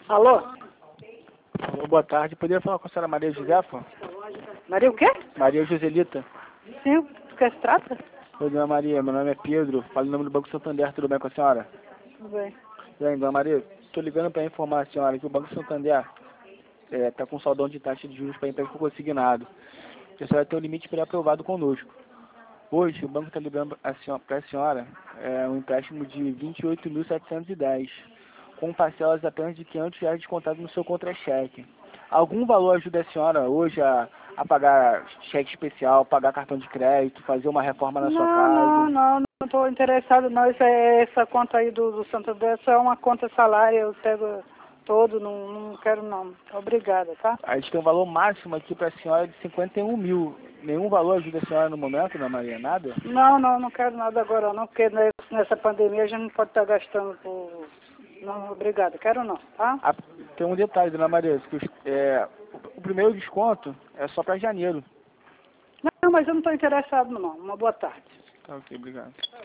Alô? Alô, boa tarde. Poderia falar com a senhora Maria Josefa? Maria o quê? Maria Joselita. Sim, do que se trata? Oi, dona Maria. Meu nome é Pedro. Falo em nome do Banco Santander. Tudo bem com a senhora? Tudo bem. E aí, dona Maria, estou ligando para informar a senhora que o Banco Santander está com saldão de taxa de juros para empréstimo consignado. Que a senhora tem um limite pré-aprovado conosco. Hoje, o banco está liberando para a senhora um empréstimo de 28.710, com parcelas apenas de R$ 500 descontado no seu contra-cheque. Algum valor ajuda a senhora hoje a pagar cheque especial, pagar cartão de crédito, fazer uma reforma na sua casa? Não estou interessado não. Essa conta aí do Santander só é uma conta salário, eu pego todo, não quero não. Obrigada, tá? A gente tem um valor máximo aqui para a senhora de 51 mil. Nenhum valor ajuda a senhora no momento, Dona Maria? Nada? Não quero nada agora não, porque nessa pandemia a gente não pode estar gastando por... Não, obrigada, quero não, tá? Tem um detalhe, Dona Maria, que o primeiro desconto é só para janeiro. Não, mas eu não estou interessado não. Uma boa tarde. Tá, ok, obrigado.